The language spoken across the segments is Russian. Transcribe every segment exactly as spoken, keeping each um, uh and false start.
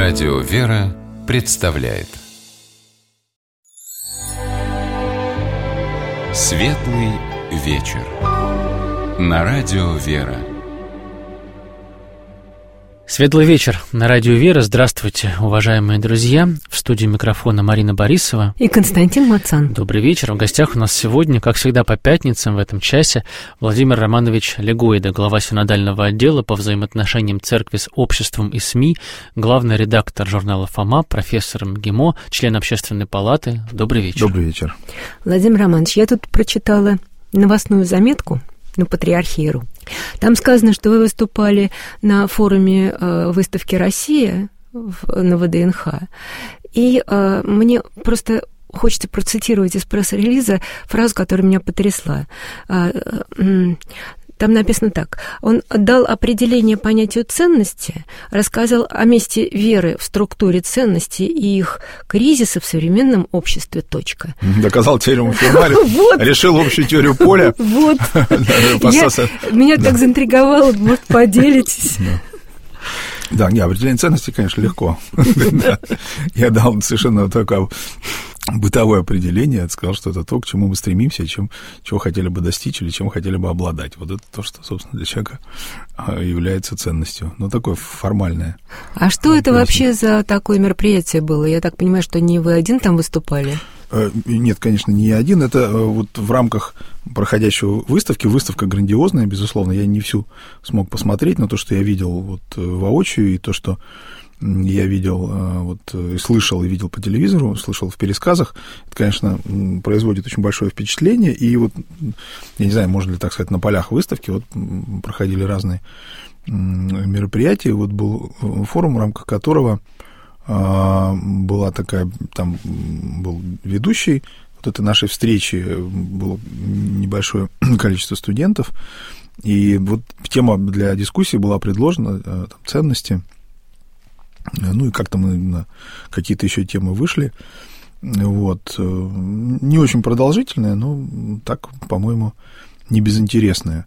Радио «Вера» представляет Светлый вечер на Радио «Вера». Светлый вечер на Радио «Вера». Здравствуйте, уважаемые друзья. В студии микрофона Марина Борисова и Константин Мацан. Добрый вечер. В гостях у нас сегодня, как всегда по пятницам в этом часе, Владимир Романович Легойда, глава синодального отдела по взаимоотношениям церкви с обществом и СМИ, главный редактор журнала «Фома», профессор МГИМО, член Общественной палаты. Добрый вечер. Добрый вечер. Владимир Романович, я тут прочитала новостную заметку на Патриархии.ру. Там сказано, что вы выступали на форуме э, выставки «Россия» в, на ВДНХ, и э, мне просто хочется процитировать из пресс-релиза фразу, которая меня потрясла. Э, э, Там написано так. Он дал определение понятию ценности, рассказал о месте веры в структуре ценностей и их кризиса в современном обществе. Точка. Доказал теорему Фермаля, решил общую теорию поля. Вот. Меня так заинтриговало, может, поделитесь. Да, не, определение ценностей, конечно, легко. Я дал совершенно такое бытовое определение, сказал, что это то, к чему мы стремимся, чем, чего хотели бы достичь или чем хотели бы обладать. Вот это то, что, собственно, для человека является ценностью. Ну, такое формальное. А что это вообще за такое мероприятие было? Я так понимаю, что не вы один там выступали? Нет, конечно, не я один. Это вот в рамках проходящего выставки. Выставка грандиозная, безусловно. Я не всю смог посмотреть, но то, что я видел вот воочию, и то, что я видел, вот, и слышал, и видел по телевизору, слышал в пересказах, это, конечно, производит очень большое впечатление. И вот, я не знаю, можно ли так сказать, на полях выставки вот проходили разные мероприятия. Вот был форум, в рамках которого была такая, там был ведущий вот этой нашей встречи, было небольшое количество студентов, и вот тема для дискуссии была предложена, там, ценности, ну и как-то мы на какие-то еще темы вышли, вот, не очень продолжительная, но так, по-моему, не безинтересная,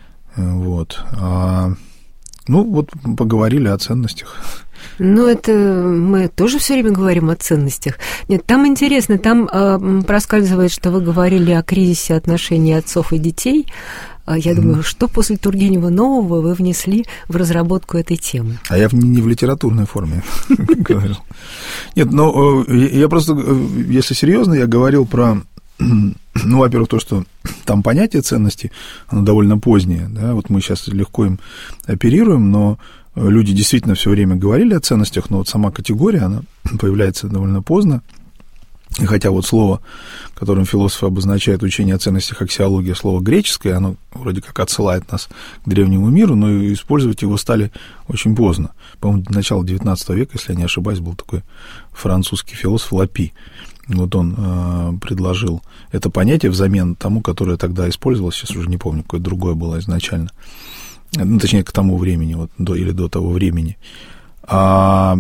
вот, а, ну вот поговорили о ценностях. Ну, это мы тоже все время говорим о ценностях. Нет, там интересно, там э, проскальзывает, что вы говорили о кризисе отношений отцов и детей. Я mm-hmm. думаю, что после Тургенева нового вы внесли в разработку этой темы? А я не в литературной форме говорил. Нет, ну, я просто, если серьезно, я говорил про, ну, во-первых, то, что там понятие ценности, оно довольно позднее, да, вот мы сейчас легко им оперируем, но люди действительно все время говорили о ценностях, но вот сама категория, она появляется довольно поздно. И хотя вот слово, которым философы обозначают учение о ценностях, аксиология, слово греческое, оно вроде как отсылает нас к древнему миру, но и использовать его стали очень поздно. По-моему, до начала девятнадцатого века, если я не ошибаюсь, был такой французский философ Лапи. Вот он э, предложил это понятие взамен тому, которое тогда использовалось, сейчас уже не помню, какое другое было изначально. Ну, точнее, к тому времени, вот, до, или до того времени. А,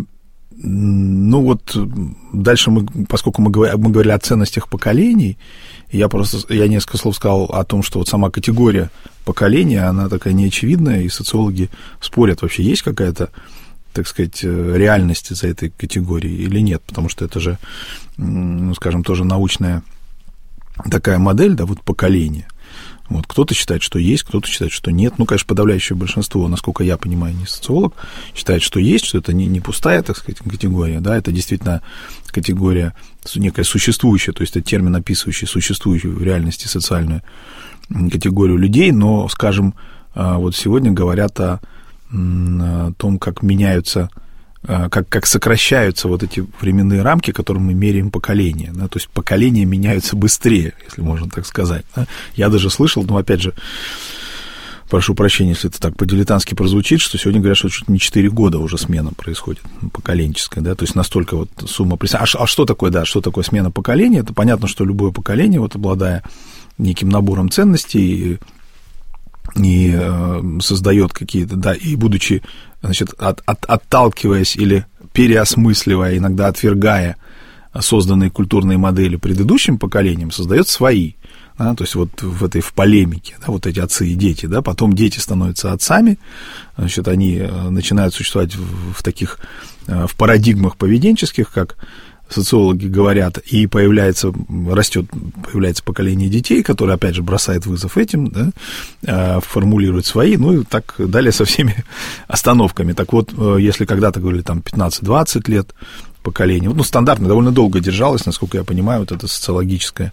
ну, вот дальше мы, поскольку мы говорили, мы говорили о ценностях поколений, я просто, я несколько слов сказал о том, что вот сама категория поколения, она такая неочевидная, и социологи спорят, вообще есть какая-то, так сказать, реальность за этой категорией или нет, потому что это же, ну, скажем, тоже научная такая модель, да, вот поколение. Вот, кто-то считает, что есть, кто-то считает, что нет. Ну, конечно, подавляющее большинство, насколько я понимаю, не социолог, считает, что есть, что это не, не пустая, так сказать, категория, да, это действительно категория некая существующая, то есть это термин, описывающий существующую в реальности социальную категорию людей, но, скажем, вот сегодня говорят о, о том, как меняются, как, как сокращаются вот эти временные рамки, которым мы меряем поколения, да, то есть поколения меняются быстрее, если можно так сказать, да. Я даже слышал, ну, опять же, прошу прощения, если это так по-дилетантски прозвучит, что сегодня говорят, что чуть не четыре года уже смена происходит, поколенческая, да, то есть настолько вот сумма... А, а что такое, да, что такое смена поколения? Это понятно, что любое поколение, вот обладая неким набором ценностей, и э, создает какие-то, да, и будучи, значит, от, от, отталкиваясь или переосмысливая, иногда отвергая созданные культурные модели предыдущим поколением, создает свои. Да, то есть вот в этой в полемике, да, вот эти отцы и дети, да, потом дети становятся отцами, значит, они начинают существовать в, в таких, в парадигмах поведенческих, как социологи говорят, и появляется, растет, появляется поколение детей, которое, опять же, бросает вызов этим, да, формулирует свои, ну и так далее со всеми остановками. Так вот, если когда-то говорили там пятнадцать-двадцать лет поколение, ну, стандартно, довольно долго держалось, насколько я понимаю, вот это социологическое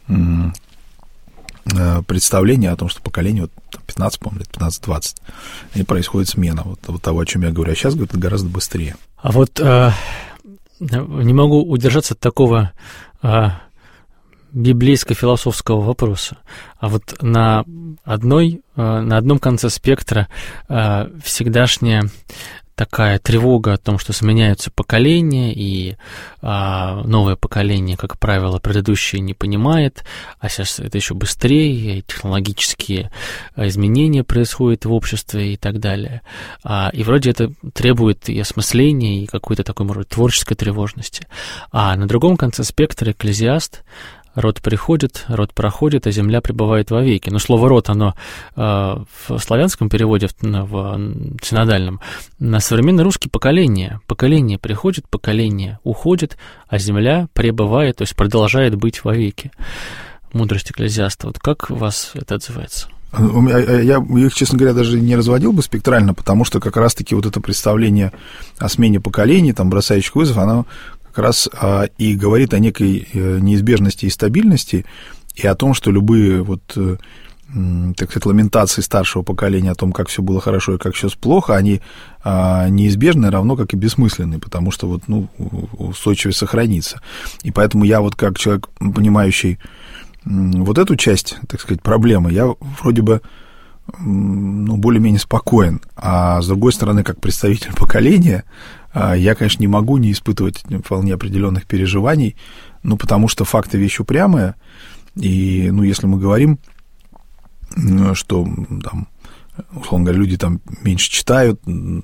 представление о том, что поколение вот, пятнадцать, по-моему, лет пятнадцать-двадцать, и происходит смена вот, вот того, о чем я говорю. А сейчас, говорит, гораздо быстрее. А вот э, не могу удержаться от такого э, библейско-философского вопроса. А вот на, одной, э, на одном конце спектра э, всегдашняя такая тревога о том, что сменяются поколения, и а, новое поколение, как правило, предыдущее не понимает, а сейчас это еще быстрее, и технологические изменения происходят в обществе и так далее. А, и вроде это требует и осмысления, и какой-то такой, может быть, творческой тревожности. А на другом конце спектра Экклезиаст: род приходит, род проходит, а земля пребывает вовеки. Но слово «род», оно э, в славянском переводе, в, в синодальном, на современный русский поколение. Поколение приходит, поколение уходит, а земля пребывает, то есть продолжает быть вовеки. Мудрость Экклезиаста. Вот как у вас это отзывается? Я их, честно говоря, даже не разводил бы спектрально, потому что как раз-таки вот это представление о смене поколений, там, бросающих вызов, оно как раз а, и говорит о некой неизбежности и стабильности, и о том, что любые, вот, так сказать, ламентации старшего поколения о том, как все было хорошо и как все плохо, они а, неизбежны, равно как и бессмысленны, потому что вот, ну, устойчивость сохранится. И поэтому я вот как человек, понимающий вот эту часть, так сказать, проблемы, я вроде бы, ну, более-менее спокоен, а с другой стороны, как представитель поколения, я, конечно, не могу не испытывать вполне определенных переживаний, ну, потому что факты вещь упрямая, и, ну, если мы говорим, что, там, условно говоря, люди там меньше читают,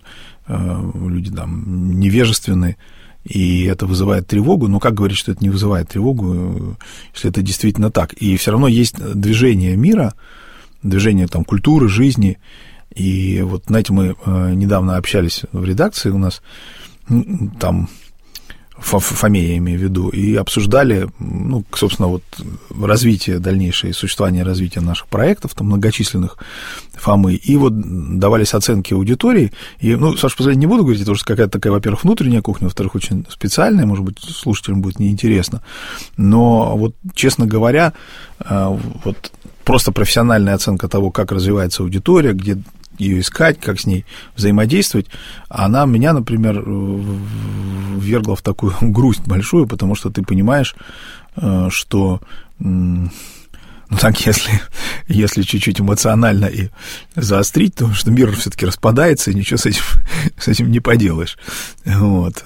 люди там невежественны, и это вызывает тревогу, но как говорить, что это не вызывает тревогу, если это действительно так? И все равно есть движение мира, движение там культуры, жизни. И вот, знаете, мы недавно общались в редакции у нас, там, Фомея, я имею в виду, и обсуждали, ну, собственно, вот развитие, дальнейшее существование, развитие наших проектов, там, многочисленных Фомы, и вот давались оценки аудитории, и, ну, Саша, позволить не буду говорить, потому что какая-то такая, во-первых, внутренняя кухня, во-вторых, очень специальная, может быть, слушателям будет неинтересно, но вот, честно говоря, вот просто профессиональная оценка того, как развивается аудитория, где ее искать, как с ней взаимодействовать, она меня, например, ввергла в такую грусть большую, потому что ты понимаешь, что, ну так, если, если чуть-чуть эмоционально и заострить, то что мир все-таки распадается, и ничего с этим, с этим не поделаешь. Вот.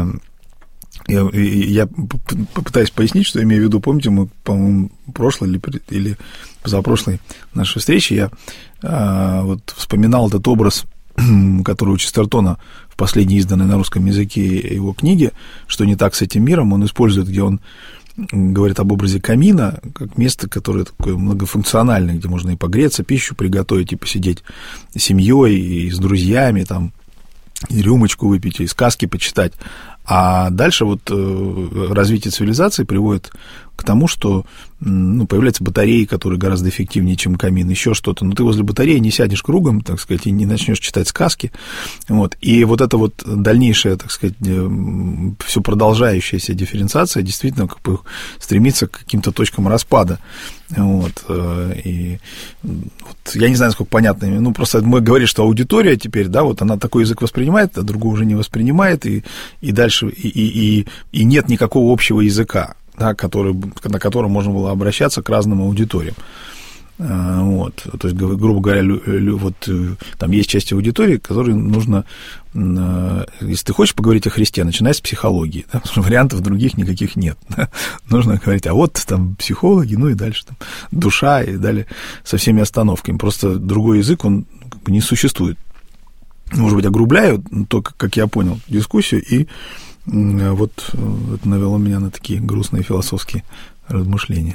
Я, я попытаюсь пояснить, что я имею в виду. Помните, мы, по-моему, прошлой или, или позапрошлой нашей встречи я а, вот вспоминал этот образ, который у Честертона в последней изданной на русском языке его книге «Что не так с этим миром», он использует, где он говорит об образе камина, как место, которое такое многофункциональное, где можно и погреться, пищу приготовить, и посидеть с семьей, и с друзьями, там, и рюмочку выпить, и сказки почитать. А дальше вот развитие цивилизации приводит к тому, что, ну, появляются батареи, которые гораздо эффективнее, чем камин, еще что-то. Но ты возле батареи не сядешь кругом, так сказать, и не начнешь читать сказки. Вот. И вот эта вот дальнейшая, так сказать, все продолжающаяся дифференциация действительно как бы стремится к каким-то точкам распада. Вот. И вот, я не знаю, насколько понятно. Ну, просто мы говорим, что аудитория теперь, да, вот она такой язык воспринимает, а другого уже не воспринимает, и, и дальше, и, и, и нет никакого общего языка, да, который, на котором можно было обращаться к разным аудиториям. Вот. То есть, грубо говоря, вот там есть часть аудитории, которой нужно, если ты хочешь поговорить о Христе, начинай с психологии, да, потому что вариантов других никаких нет. Да. Нужно говорить, а вот там психологи, ну и дальше там душа, и далее со всеми остановками. Просто другой язык, он как бы не существует. Может быть, огрубляю, то, как я понял, дискуссию, и вот это навело меня на такие грустные философские размышления.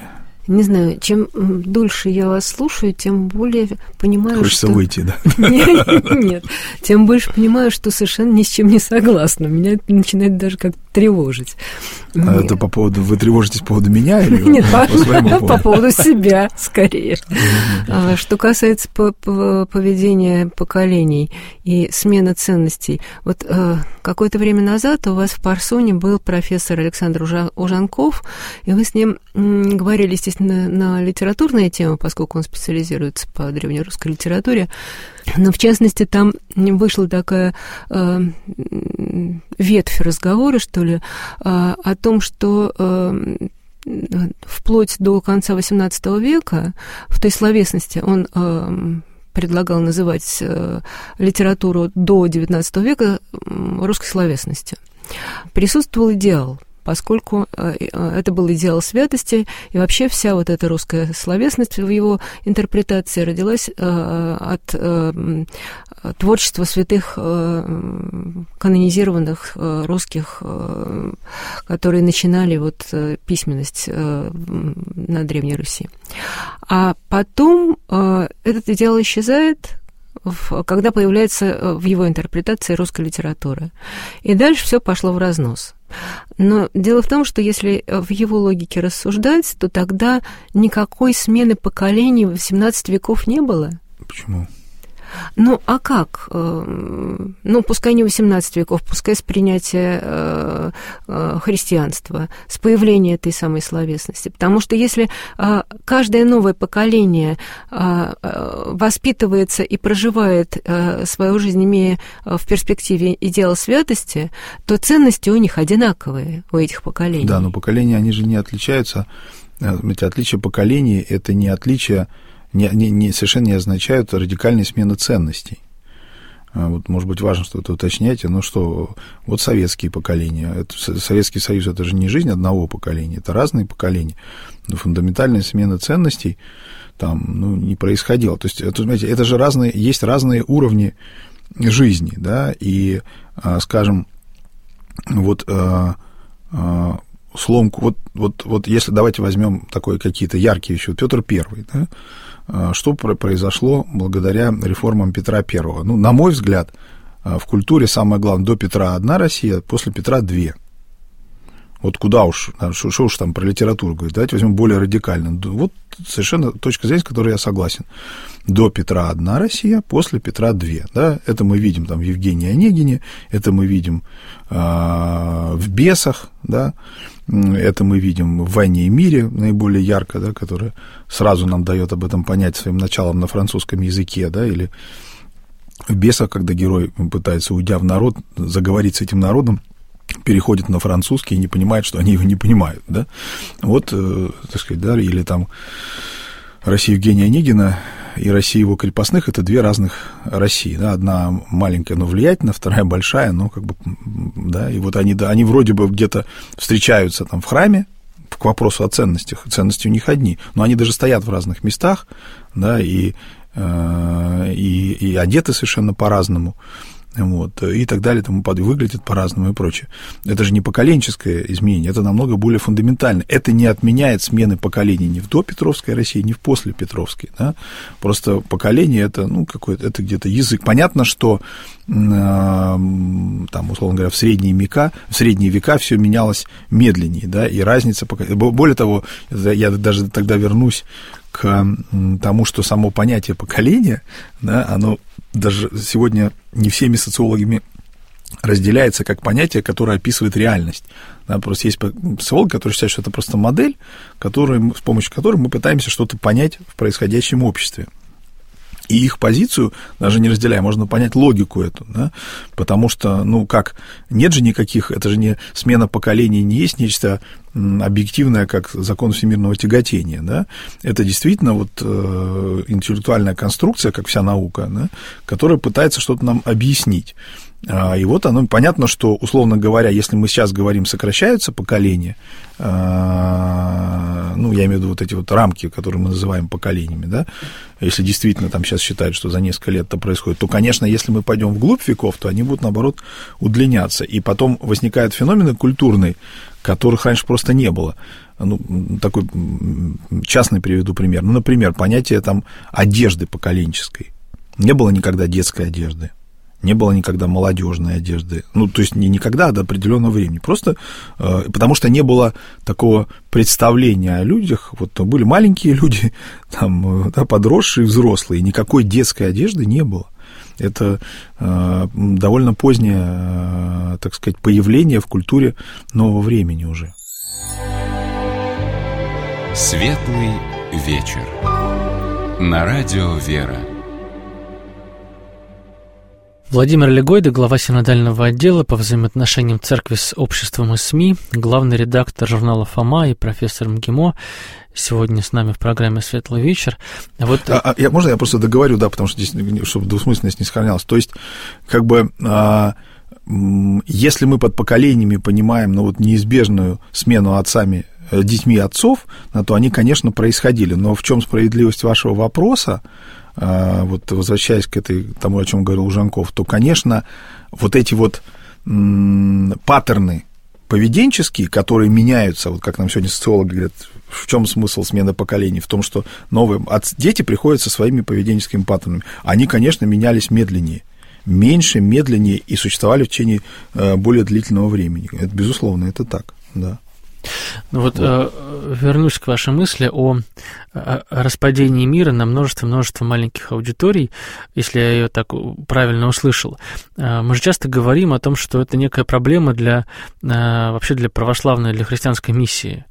Не знаю, чем дольше я вас слушаю, тем более понимаю, Хочется что... выйти, да? Нет, нет, тем больше понимаю, что совершенно ни с чем не согласна. Меня это начинает даже как-то тревожить. А это по поводу... Вы тревожитесь по поводу меня или Нет, по, по, своему поводу? по поводу себя, скорее. А, что касается по, по, поведения поколений и смены ценностей. Вот а, какое-то время назад у вас в Парсоне был профессор Александр Ужанков, и вы с ним м, говорили, естественно, на литературные темы, поскольку он специализируется по древнерусской литературе. Но, в частности, там вышла такая э, ветвь разговора, что ли, э, о том, что э, вплоть до конца восемнадцатого века в той словесности он э, предлагал называть э, литературу до девятнадцатого века русской словесностью. Присутствовал идеал, поскольку это был идеал святости, и вообще вся вот эта русская словесность в его интерпретации родилась от творчества святых канонизированных русских, которые начинали вот письменность на Древней Руси. А потом этот идеал исчезает, когда появляется в его интерпретации русская литература. И дальше все пошло в разнос. Но дело в том, что если в его логике рассуждать, то тогда никакой смены поколений в семнадцать веков не было. Почему? Ну, а как? Ну, пускай не восемнадцать веков, пускай с принятия христианства, с появления этой самой словесности. Потому что если каждое новое поколение воспитывается и проживает свою жизнь, имея в перспективе идеал святости, то ценности у них одинаковые, у этих поколений. Да, но поколения, они же не отличаются. Эти отличия поколений – это не отличия, Не, не, не, совершенно не означают радикальной смены ценностей. Вот, может быть, важно что-то уточняете, но что, вот советские поколения, это, Советский Союз – это же не жизнь одного поколения, это разные поколения, но фундаментальная смена ценностей там, ну, не происходила. То есть, это, знаете, это же разные, есть разные уровни жизни, да, и, скажем, вот сломку, вот, вот, вот если давайте возьмем такой какие-то яркие вещи, Петр Первый, да, что произошло благодаря реформам Петра Первого? Ну, на мой взгляд, в культуре самое главное, до Петра одна Россия, после Петра две. Вот куда уж, что уж там про литературу говорить, давайте возьмем более радикально. Вот совершенно точка зрения, с которой я согласен. До Петра одна Россия, после Петра две. Да? Это мы видим там в Евгении Онегине, это мы видим э, в «Бесах», да? Это мы видим в «Войне и мире» наиболее ярко, да, которая сразу нам дает об этом понять своим началом на французском языке, да, или в «Бесах», когда герой пытается, уйдя в народ, заговорить с этим народом, переходит на французский и не понимает, что они его не понимают, да, вот, э, так сказать, да, или там Россия Евгения Онегина и Россия его крепостных – это две разных России, да, одна маленькая, но влиятельная, вторая большая, но как бы, да, и вот они, да, они вроде бы где-то встречаются там в храме, к вопросу о ценностях, ценности у них одни, но они даже стоят в разных местах, да, и, э, и, и одеты совершенно по-разному, вот, и так далее, тому подобное, выглядит по-разному и прочее. Это же не поколенческое изменение, это намного более фундаментально. Это не отменяет смены поколений ни в допетровской России, ни в послепетровской, да? Просто поколение это, ну, какой-то, это где-то язык. Понятно, что э, там, условно говоря, в средние века, в средние века все менялось медленнее, да, и разница, более того, я даже тогда вернусь к тому, что само понятие поколения, да, оно даже сегодня не всеми социологами разделяется как понятие, которое описывает реальность. Да, просто есть социологи, которые считают, что это просто модель, которую, с помощью которой мы пытаемся что-то понять в происходящем обществе. И их позицию даже не разделяя, можно понять логику эту, да, потому что, ну, как, нет же никаких, это же не смена поколений, не есть нечто объективное, как закон всемирного тяготения, да, это действительно вот э, интеллектуальная конструкция, как вся наука, да, которая пытается что-то нам объяснить. И вот оно, понятно, что, условно говоря, если мы сейчас говорим, сокращаются поколения, ну, я имею в виду вот эти вот рамки, которые мы называем поколениями, да, если действительно там сейчас считают, что за несколько лет это происходит, то, конечно, если мы пойдем вглубь веков, то они будут, наоборот, удлиняться. И потом возникают феномены культурные, которых раньше просто не было. Ну, такой частный приведу пример. Ну, например, понятие там одежды поколенческой. Не было никогда детской одежды, не было никогда молодежной одежды. Ну, то есть не никогда, а до определенного времени. Просто э, потому что не было такого представления о людях. Вот были маленькие люди, там, да, подросшие, взрослые, никакой детской одежды не было. Это э, довольно позднее, э, так сказать, появление в культуре нового времени уже. Светлый вечер. На радио «Вера». Владимир Легойда, глава синодального отдела по взаимоотношениям церкви с обществом и СМИ, главный редактор журнала «Фома» и профессор МГИМО, сегодня с нами в программе «Светлый вечер». Вот... А, а, я, можно я просто договорю, да, потому что здесь, чтобы двусмысленность не сохранялась. То есть, как бы, а, если мы под поколениями понимаем, ну, вот неизбежную смену отцами, детьми отцов, то они, конечно, происходили. Но в чем справедливость вашего вопроса? Вот возвращаясь к этой, тому, о чем говорил Жанков, то, конечно, вот эти вот м- паттерны поведенческие, которые меняются, вот как нам сегодня социологи говорят, в чем смысл смены поколений? В том, что новые дети приходят со своими поведенческими паттернами. Они, конечно, менялись медленнее, меньше, медленнее и существовали в течение более длительного времени. Это, безусловно, это так, да. Ну вот, вот. Э, вернусь к вашей мысли о, о распадении мира на множество-множество маленьких аудиторий, если я ее так правильно услышал. Э, мы же часто говорим о том, что это некая проблема для, э, вообще для православной, для христианской миссии.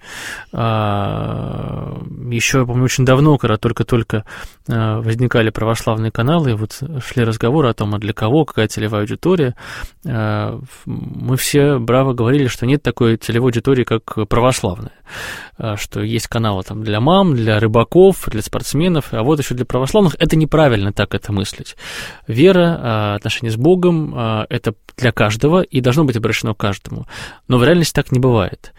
Э, еще, я помню, очень давно, когда только-только э, возникали православные каналы, вот шли разговоры о том, а для кого, какая целевая аудитория, э, мы все браво говорили, что нет такой целевой аудитории, как православная, что есть каналы там для мам, для рыбаков, для спортсменов, а вот еще для православных. Это неправильно так это мыслить. Вера, отношения с Богом — это для каждого и должно быть обращено к каждому. Но в реальности так не бывает.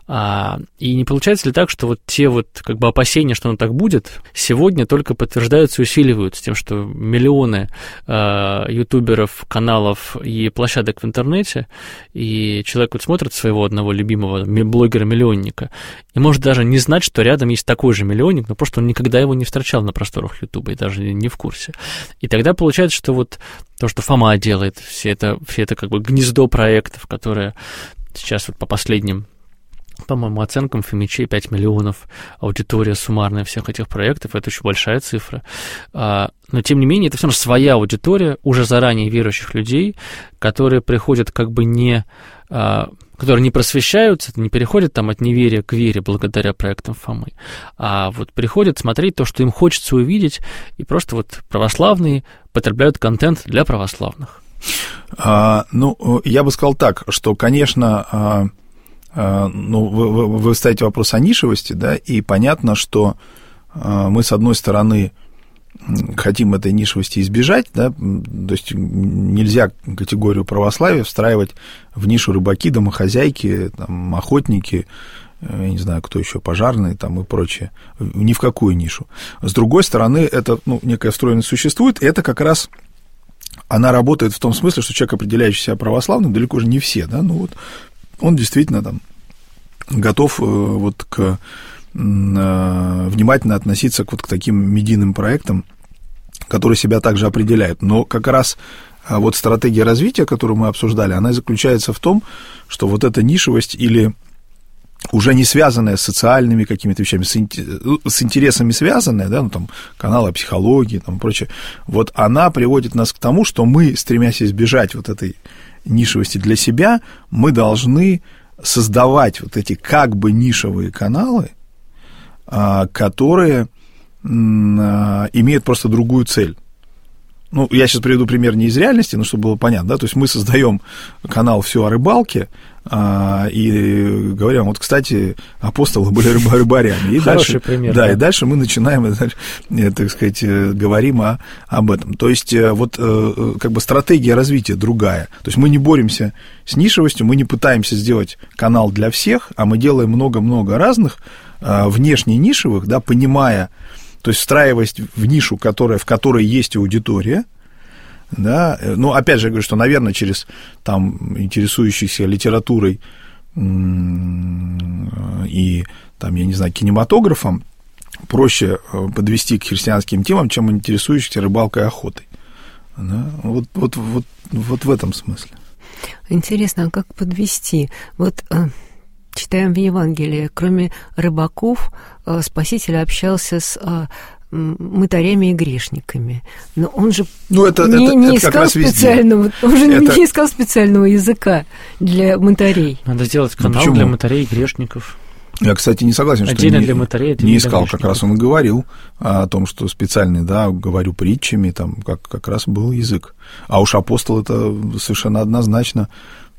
И не получается ли так, что вот те вот как бы опасения, что оно так будет, сегодня только подтверждаются и усиливаются тем, что миллионы ютуберов, каналов и площадок в интернете, и человек вот смотрит своего одного любимого блогера-миллионника и может даже не знать, что рядом есть такой же миллионник, но просто он никогда его не встречал на просторах Ютуба и даже не в курсе. И тогда получается, что вот то, что Фома делает, все это, все это как бы гнездо проектов, которые сейчас вот по последним, по-моему, оценкам Фомичей пять миллионов аудитория суммарная всех этих проектов, это очень большая цифра. Но, тем не менее, это все равно своя аудитория, уже заранее верующих людей, которые приходят как бы не... которые не просвещаются, не переходят там от неверия к вере благодаря проектам Фомы, а вот приходят смотреть то, что им хочется увидеть, и просто вот православные потребляют контент для православных. А, ну, я бы сказал так, что, конечно, а, а, ну, вы, вы, вы ставите вопрос о нишевости, да, и понятно, что а, мы, с одной стороны, хотим этой нишевости избежать, да, то есть нельзя категорию православия встраивать в нишу рыбаки, домохозяйки, там, охотники, я не знаю, кто еще, пожарные там и прочее, ни в какую нишу. С другой стороны, это, ну, некая встроенность существует, и это как раз она работает в том смысле, что человек, определяющий себя православным, далеко же не все, да, ну вот он действительно там готов вот к внимательно относиться к, вот, к таким медийным проектам, которые себя также определяют. Но как раз вот стратегия развития, которую мы обсуждали, она заключается в том, что вот эта нишевость или уже не связанная с социальными какими-то вещами, с интересами связанная, да, ну, там, каналы о психологии, там, прочее, вот она приводит нас к тому, что мы, стремясь избежать вот этой нишевости для себя, мы должны создавать вот эти как бы нишевые каналы, которые имеют просто другую цель. Ну, я сейчас приведу пример не из реальности, но чтобы было понятно, да, то есть мы создаем канал «Все о рыбалке», а, и говорим, вот, кстати, апостолы были рыба- рыбарями. И Хороший дальше, пример. Да, да, и дальше мы начинаем, так сказать, говорим о, об этом. То есть вот как бы стратегия развития другая. То есть мы не боремся с нишевостью, мы не пытаемся сделать канал для всех, а мы делаем много-много разных внешне нишевых, да, понимая, то есть встраиваясь в нишу, которая, в которой есть аудитория, да, ну, опять же, я говорю, что, наверное, через там интересующихся литературой и, там, я не знаю, кинематографом, проще подвести к христианским темам, чем интересующихся рыбалкой и охотой. Да? Вот, вот, вот, вот в этом смысле. Интересно, а как подвести? Вот читаем в Евангелии, кроме рыбаков, Спаситель общался с мытарями и грешниками. Но он же ну, это, не, это, не, это искал специального, он же это... не искал специального языка для мытарей. Надо сделать канал ну, для мытарей и грешников. Я, кстати, не согласен, отдельно что для не, мытарей, не искал. Как раз он говорил о том, что специальный, да, говорю притчами, там как, как раз был язык. А уж апостол это совершенно однозначно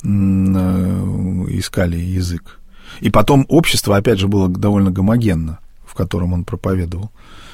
искали язык. И потом общество, опять же, было довольно гомогенно, в котором он проповедовал.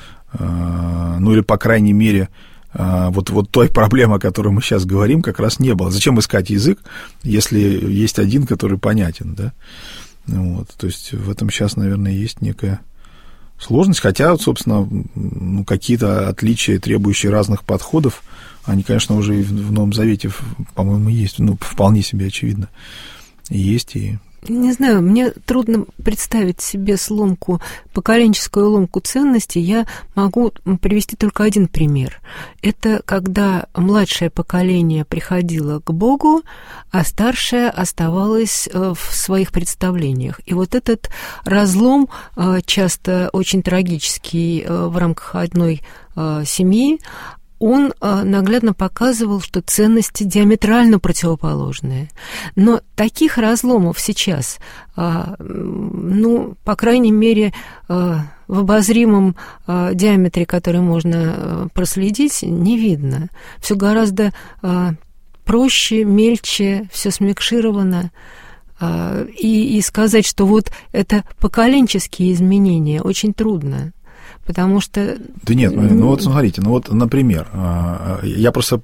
Ну, или, по крайней мере, вот, вот той проблемы, о которой мы сейчас говорим, как раз не было. Зачем искать язык, если есть один, который понятен, да? Вот, то есть в этом сейчас, наверное, есть некая сложность, хотя, вот, собственно, ну, какие-то отличия, требующие разных подходов, они, конечно, уже и в Новом Завете, по-моему, есть, ну, вполне себе очевидно, есть и... Не знаю, мне трудно представить себе сломку, поколенческую ломку ценностей. Я могу привести только один пример. Это когда младшее поколение приходило к Богу, а старшее оставалось в своих представлениях. И вот этот разлом, часто очень трагический в рамках одной семьи, он наглядно показывал, что ценности диаметрально противоположные. Но таких разломов сейчас, ну, по крайней мере, в обозримом диаметре, который можно проследить, не видно. Все гораздо проще, мельче, все смикшировано. И, и сказать, что вот это поколенческие изменения, очень трудно. Потому что... Да нет, ну вот смотрите, ну вот, например, я просто...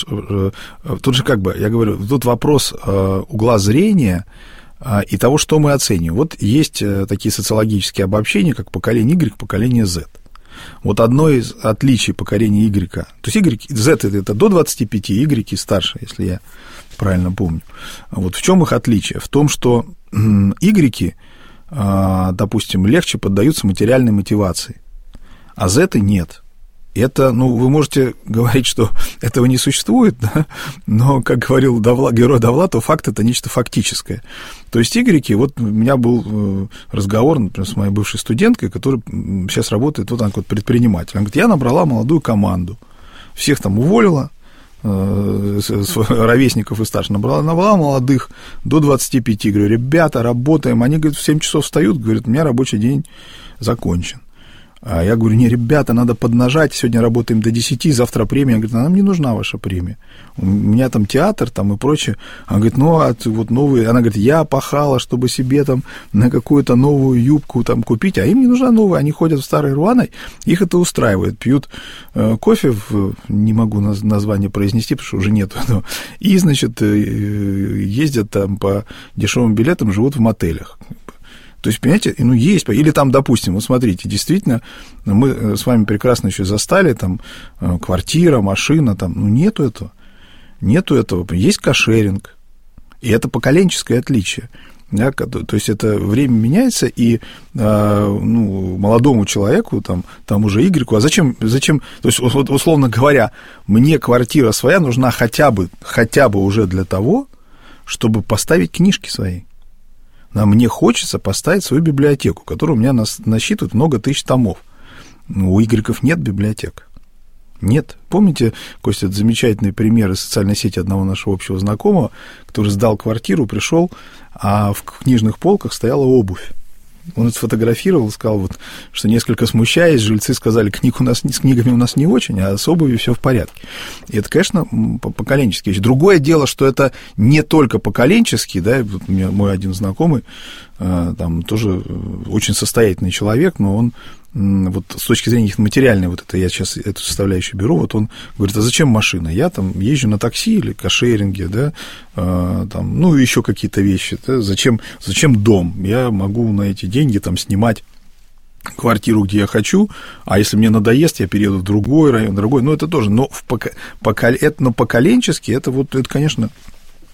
Тут же как бы, я говорю, тут вопрос угла зрения и того, что мы оцениваем. Вот есть такие социологические обобщения, как поколение Y, поколение Z. Вот одно из отличий поколения Y, то есть Y, Z это до двадцати пяти, Y старше, если я правильно помню. Вот в чем их отличие? В том, что Y, допустим, легче поддаются материальной мотивации, а Z нет. Это, ну, вы можете говорить, что этого не существует, да? Но, как говорил Довлат, герой Довлатов, факт – это нечто фактическое. То есть Y, вот у меня был разговор, например, с моей бывшей студенткой, которая сейчас работает, вот она вот предприниматель. Она говорит, я набрала молодую команду, всех там уволила, ровесников и старше, набрала, набрала молодых до двадцати пяти, говорю, ребята, работаем, они, говорят, в семь часов встают, говорят, у меня рабочий день закончен. А я говорю, не, ребята, надо поднажать, сегодня работаем до десяти, завтра премия. Она говорит, нам не нужна ваша премия. У меня там театр там и прочее. Она говорит, ну, а вот новые... Она говорит, я пахала, чтобы себе там на какую-то новую юбку там купить, а им не нужна новая. Они ходят в старой рваной, их это устраивает. Пьют э, кофе, в, не могу название произнести, потому что уже нет этого. И, значит, э, ездят там по дешевым билетам, живут в мотелях. То есть, понимаете, ну, есть, или там, допустим, вот смотрите, действительно, мы с вами прекрасно еще застали, там, квартира, машина, там, ну, нету этого, нету этого, есть кошеринг, и это поколенческое отличие, да, то есть, это время меняется, и, ну, молодому человеку, там, там уже Y, а зачем, зачем, то есть, вот, условно говоря, мне квартира своя нужна хотя бы, хотя бы уже для того, чтобы поставить книжки свои. А мне хочется поставить свою библиотеку, которая у меня насчитывает много тысяч томов. У игреков нет библиотек. Нет. Помните, Костя, это замечательный пример из социальной сети одного нашего общего знакомого, который сдал квартиру, пришел, а в книжных полках стояла обувь. Он это сфотографировал, сказал, вот, что несколько смущаясь, жильцы сказали, книг у нас, с книгами у нас не очень, а с обувью все в порядке. И это, конечно, поколенчески вещь. Другое дело, что это не только поколенческий, да, вот у меня мой один знакомый, там тоже очень состоятельный человек, но он вот с точки зрения их материальной, вот это я сейчас эту составляющую беру, вот он говорит, а зачем машина? Я там езжу на такси или кошеринге, да, э, там, ну, еще какие-то вещи, да, зачем, зачем дом? Я могу на эти деньги там снимать квартиру, где я хочу, а если мне надоест, я перееду в другой район, другой, ну, это тоже, но, в пока, пока, это, но поколенчески, это вот, это, конечно,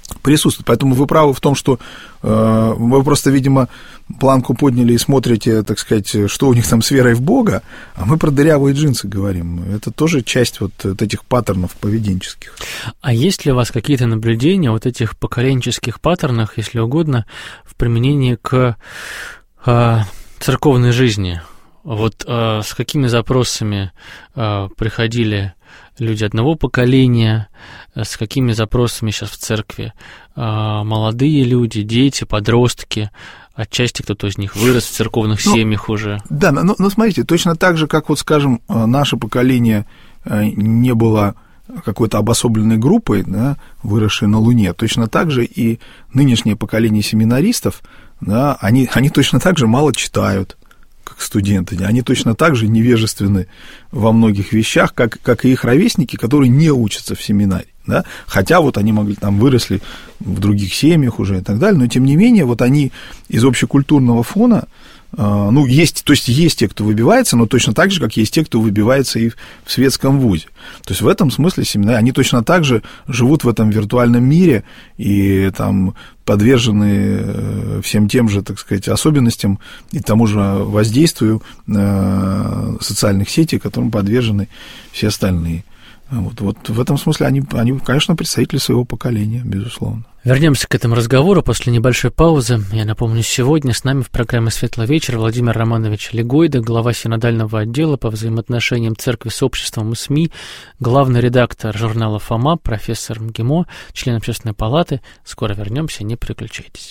присутствует. Поэтому вы правы в том, что э, вы просто, видимо, планку подняли и смотрите, так сказать, что у них там с верой в Бога, а мы про дырявые джинсы говорим. Это тоже часть вот, вот этих паттернов поведенческих. А есть ли у вас какие-то наблюдения вот этих поколенческих паттернах, если угодно, в применении к э, церковной жизни? Вот э, с какими запросами э, приходили люди одного поколения, с какими запросами сейчас в церкви э, молодые люди, дети, подростки, отчасти кто-то из них вырос в церковных ну, семьях уже. Да, но, но смотрите, точно так же, как вот, скажем, наше поколение не было какой-то обособленной группой, да, выросшей на Луне, точно так же и нынешнее поколение семинаристов, да, они, они точно так же мало читают, как студенты, они точно так же невежественны во многих вещах, как, как и их ровесники, которые не учатся в семинаре, да? Хотя вот они могли там выросли в других семьях уже и так далее, но тем не менее вот они из общекультурного фона, ну, есть, то есть есть те, кто выбивается, но точно так же, как есть те, кто выбивается и в светском вузе. То есть в этом смысле семинары, они точно так же живут в этом виртуальном мире и там подвержены всем тем же, так сказать, особенностям и тому же воздействию социальных сетей, которым подвержены все остальные. Вот, вот в этом смысле они, они, конечно, представители своего поколения, безусловно. Вернемся к этому разговору после небольшой паузы. Я напомню, сегодня с нами в программе «Светлый вечер» Владимир Романович Легойда, глава синодального отдела по взаимоотношениям церкви с обществом и СМИ, главный редактор журнала «Фома», профессор МГИМО, член Общественной палаты. Скоро вернемся, не переключайтесь.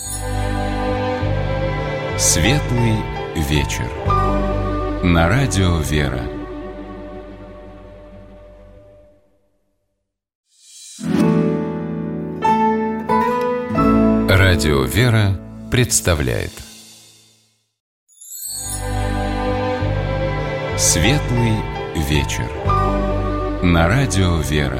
«Светлый вечер» на радио «Вера». Радио «Вера» представляет «Светлый вечер» на радио «Вера».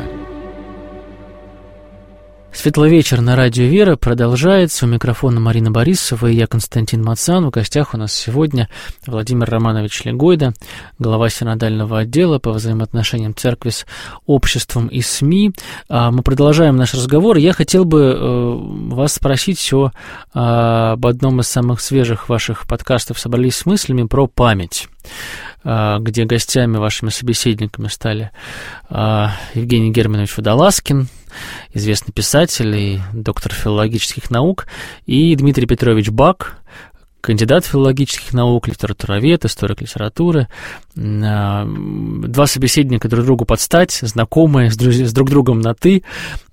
Светлый вечер на радио «Вера» продолжается. У микрофона Марина Борисова и я, Константин Мацан. В гостях у нас сегодня Владимир Романович Легойда, глава синодального отдела по взаимоотношениям церкви с обществом и СМИ. Мы продолжаем наш разговор. Я хотел бы вас спросить о, об одном из самых свежих ваших подкастов «Собрались с мыслями» про память, где гостями, вашими собеседниками стали Евгений Германович Водолазкин, известный писатель и доктор филологических наук, и Дмитрий Петрович Бак, кандидат филологических наук, литературовед, историк литературы. Два собеседника друг другу под стать, знакомые, с, друз... с друг другом на «ты»,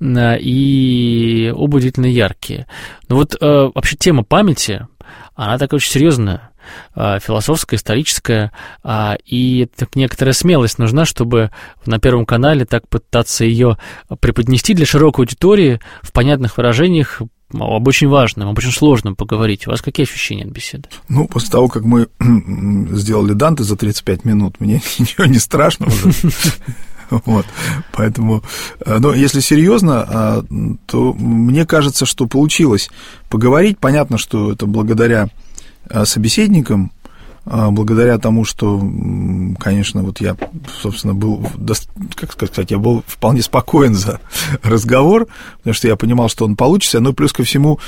и оба удивительно яркие. Но вот вообще тема памяти, она такая очень серьезная, философская, историческая, и так некоторая смелость нужна, чтобы на Первом канале так пытаться ее преподнести для широкой аудитории в понятных выражениях об очень важном, об очень сложном поговорить. У вас какие ощущения от беседы? Ну, после того, как мы сделали Данте за тридцать пять минут, мне ничего не страшно уже. Вот, поэтому, но если серьезно, то мне кажется, что получилось поговорить. Понятно, что это благодаря собеседникам, благодаря тому, что, конечно, вот я, собственно, был, как сказать, я был вполне спокоен за разговор, потому что я понимал, что он получится, но плюс ко всему,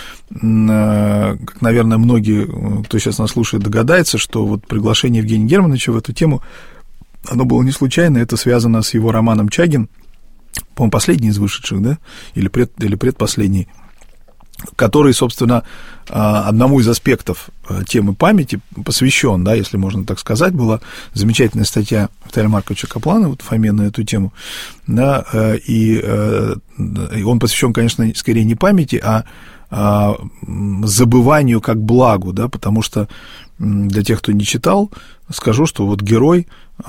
как, наверное, многие, кто сейчас нас слушает, догадается, что вот приглашение Евгения Германовича в эту тему, оно было не случайно, это связано с его романом «Чагин», по-моему, последний из вышедших, да, или, пред, или предпоследний, который, собственно, одному из аспектов темы памяти посвящен, да, если можно так сказать. Была замечательная статья Виталия Марковича Каплана, вот, Фоме, на эту тему, да, и, и он посвящен, конечно, скорее не памяти, а, а забыванию как благу, да, потому что для тех, кто не читал, скажу, что вот герой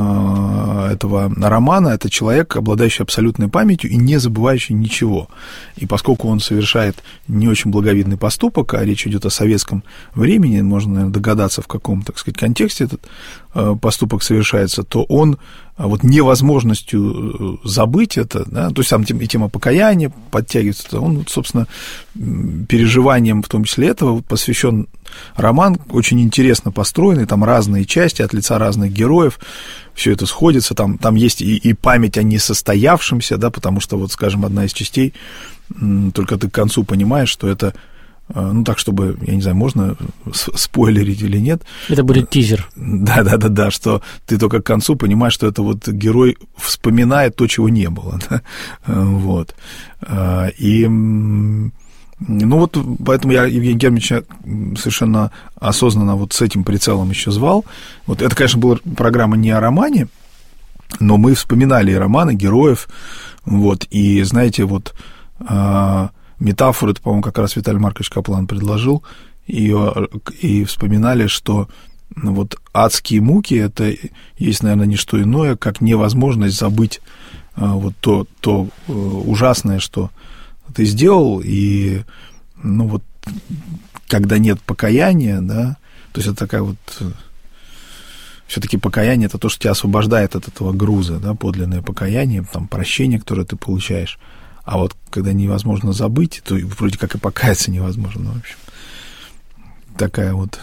этого романа – это человек, обладающий абсолютной памятью и не забывающий ничего. И поскольку он совершает не очень благовидный поступок, а речь идет о советском времени, можно, наверное, догадаться, в каком, так сказать, контексте этот поступок совершается, то он вот невозможностью забыть это, да, то есть там и тема покаяния подтягивается, он, собственно, переживанием в том числе этого посвящен роман, очень интересно построенный, там разные части от лица разных героев, все это сходится, там, там есть и, и память о несостоявшемся, да, потому что, вот, скажем, одна из частей только ты к концу понимаешь, что это, ну, так, чтобы, я не знаю, можно спойлерить или нет. Это будет тизер. Да-да-да, что ты только к концу понимаешь, что это вот герой вспоминает то, чего не было, да? Вот. И, ну, вот поэтому я Евгения Германовича совершенно осознанно вот с этим прицелом еще звал. Вот это, конечно, была программа не о романе, но мы вспоминали и романы, героев, вот, и, знаете, вот метафору, это, по-моему, как раз Виталий Маркович Каплан предложил, ее, и вспоминали, что вот адские муки — это есть, наверное, не что иное, как невозможность забыть вот то, то ужасное, что ты сделал, и, ну, вот, когда нет покаяния, да, то есть это такая вот... Все-таки покаяние — это то, что тебя освобождает от этого груза, да, подлинное покаяние, там, прощение, которое ты получаешь. А вот когда невозможно забыть, то вроде как и покаяться невозможно, в общем. Такая вот...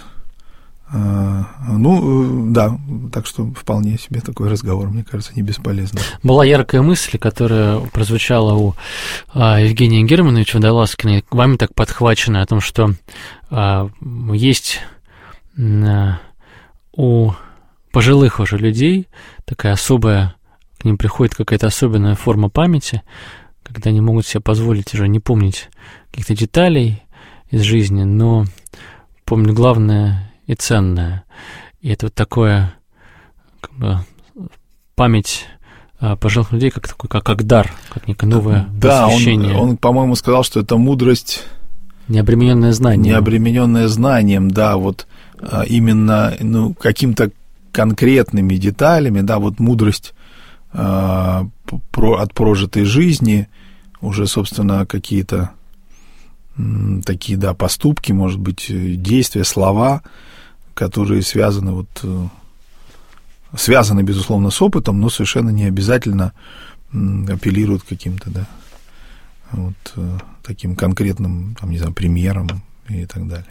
Э, ну, да, так что вполне себе такой разговор, мне кажется, не бесполезный. Была яркая мысль, которая прозвучала у а, Евгения Германовича Водолазкина, вами так подхвачена, о том, что а, есть а, у пожилых уже людей такая особая, к ним приходит какая-то особенная форма памяти, когда они могут себе позволить уже не помнить каких-то деталей из жизни, но помнить главное и ценное. И это вот такое, как бы, память пожилых людей, как такой, как, как дар, как некое новое да, посвящение. Он, он, по-моему, сказал, что это мудрость... Необремененная знанием. Необремененная знанием, да, вот именно, ну, каким-то конкретными деталями, да, вот мудрость э, про, от прожитой жизни, уже, собственно, какие-то м, такие, да, поступки, может быть, действия, слова, которые связаны, вот, э, связаны, безусловно, с опытом, но совершенно не обязательно м, апеллируют к каким-то, да, вот, э, таким конкретным, там, не знаю, примерам и так далее.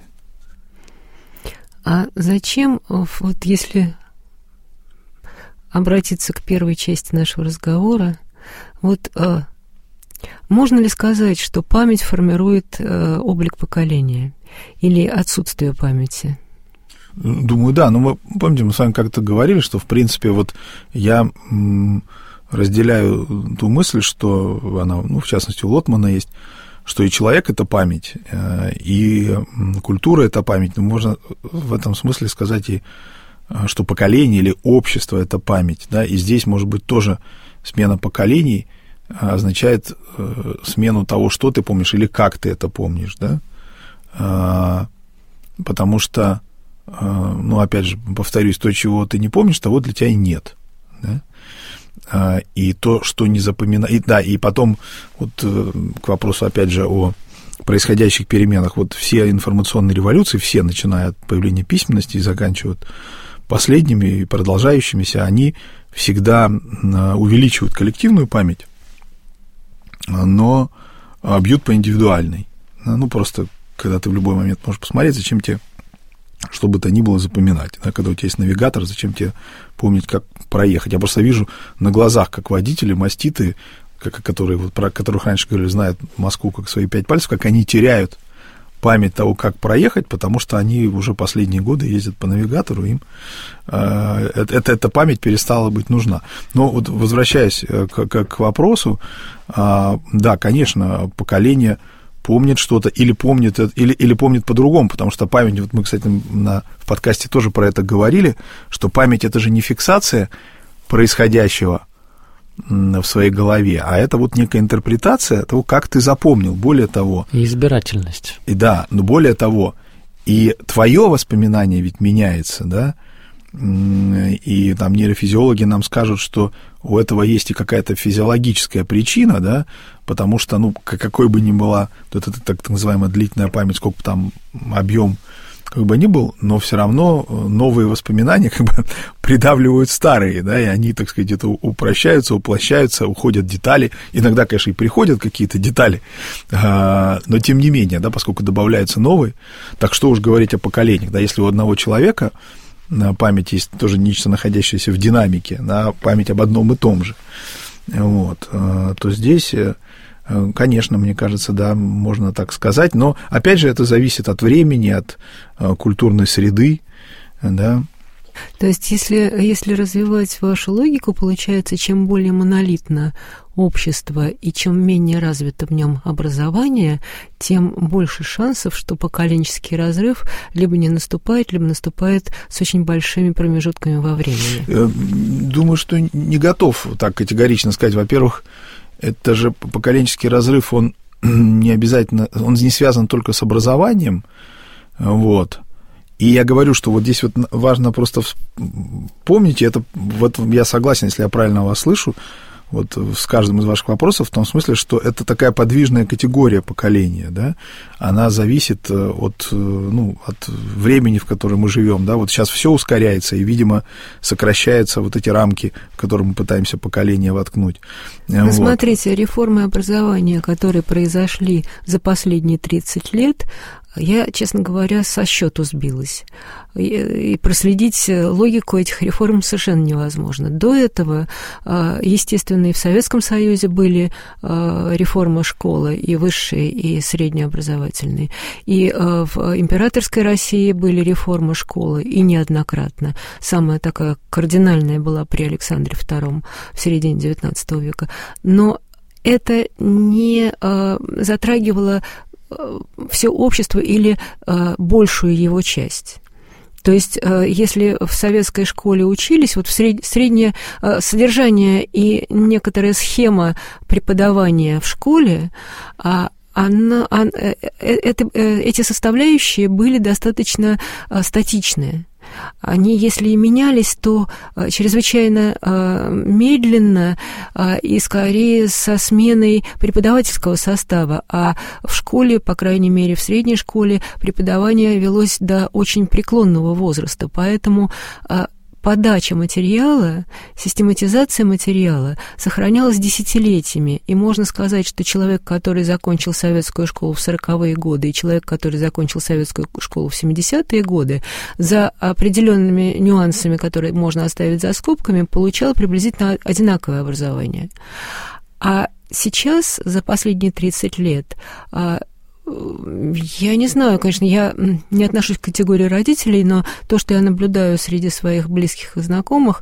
А зачем, вот если обратиться к первой части нашего разговора, вот э, можно ли сказать, что память формирует э, облик поколения или отсутствие памяти? Думаю, да, но мы, помните, мы с вами как-то говорили, что, в принципе, вот я м, разделяю ту мысль, что она, ну, в частности, у Лотмана есть, что и человек — это память, и культура — это память, но можно в этом смысле сказать и что поколение или общество — это память, да, и здесь, может быть, тоже смена поколений означает смену того, что ты помнишь или как ты это помнишь, да, потому что, ну, опять же, повторюсь, то, чего ты не помнишь, того для тебя и нет, да, и то, что не запоминать, да, и потом вот к вопросу, опять же, о происходящих переменах, вот все информационные революции, все, начиная от появления письменности и заканчивая последними и продолжающимися, они всегда увеличивают коллективную память, но бьют по индивидуальной. Ну, просто, когда ты в любой момент можешь посмотреть, зачем тебе, что бы то ни было, запоминать. Да, когда у тебя есть навигатор, зачем тебе помнить, как проехать. Я просто вижу на глазах, как водители, маститы, как, которые, вот, про которых раньше говорили, знают Москву как свои пять пальцев, как они теряют память того, как проехать, потому что они уже последние годы ездят по навигатору, им э, это, эта память перестала быть нужна. Но вот возвращаясь к, к, к вопросу, э, да, конечно, поколение помнит что-то или помнит, или, или помнит по-другому, потому что память, вот мы, кстати, на, в подкасте тоже про это говорили, что память — это же не фиксация происходящего в своей голове, а это вот некая интерпретация того, как ты запомнил, более того... И избирательность. И да, но более того, и твое воспоминание ведь меняется, да, и там нейрофизиологи нам скажут, что у этого есть и какая-то физиологическая причина, да, потому что, ну, какой бы ни была вот эта так называемая длительная память, сколько бы там объем как бы ни был, но все равно новые воспоминания как бы придавливают старые, да, и они, так сказать, где-то упрощаются, уплощаются, уходят детали. Иногда, конечно, и приходят какие-то детали, но тем не менее, да, поскольку добавляются новые, так что уж говорить о поколениях, да, если у одного человека память есть тоже нечто, находящееся в динамике, да, память об одном и том же, вот, то здесь Конечно, мне кажется, да, можно так сказать, но, опять же, это зависит от времени, от культурной среды, да. То есть, если, если развивать вашу логику, получается, чем более монолитно общество и чем менее развито в нем образование, тем больше шансов, что поколенческий разрыв либо не наступает, либо наступает с очень большими промежутками во времени. Думаю, что не готов так категорично сказать. Во-первых, это же поколенческий разрыв, он не обязательно, он не связан только с образованием, вот. И я говорю, что вот здесь вот важно просто помнить, это вот я согласен, если я правильно вас слышу, вот с каждым из ваших вопросов, в том смысле, что это такая подвижная категория поколения, да, она зависит от, ну, от времени, в котором мы живем, да, вот сейчас все ускоряется, и, видимо, сокращаются вот эти рамки, в которые мы пытаемся поколение воткнуть. Ну, вот. Смотрите, реформы образования, которые произошли за последние тридцать лет, я, честно говоря, со счету сбилась. И проследить логику этих реформ совершенно невозможно. До этого, естественно, и в Советском Союзе были реформы школы, и высшие, и среднеобразовательные. И в императорской России были реформы школы, и неоднократно. Самая такая кардинальная была при Александре втором в середине девятнадцатого века. Но это не затрагивало все общество или э, большую его часть. То есть, э, если в советской школе учились, вот в сред... среднее э, содержание и некоторая схема преподавания в школе, а она, она, э, это, э, эти составляющие были достаточно э, статичные. Они, если и менялись, то а, чрезвычайно а, медленно а, и скорее со сменой преподавательского состава. А в школе, по крайней мере, в средней школе, преподавание велось до очень преклонного возраста. Поэтому а, подача материала, систематизация материала сохранялась десятилетиями. И можно сказать, что человек, который закончил советскую школу в сороковые годы, и человек, который закончил советскую школу в семидесятые годы, за определенными нюансами, которые можно оставить за скобками, получал приблизительно одинаковое образование. А сейчас, за последние тридцать лет, я не знаю, конечно, я не отношусь к категории родителей, но то, что я наблюдаю среди своих близких и знакомых,